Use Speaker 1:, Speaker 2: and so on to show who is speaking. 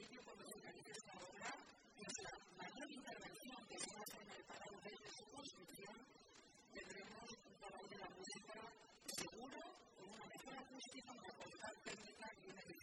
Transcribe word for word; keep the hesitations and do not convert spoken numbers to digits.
Speaker 1: principio, cuando se realice esta obra, que es la mayor intervención que se hace en el Palau desde su construcción, tendremos un Palau de la Música seguro, con una mejor acústica, una calidad técnica y una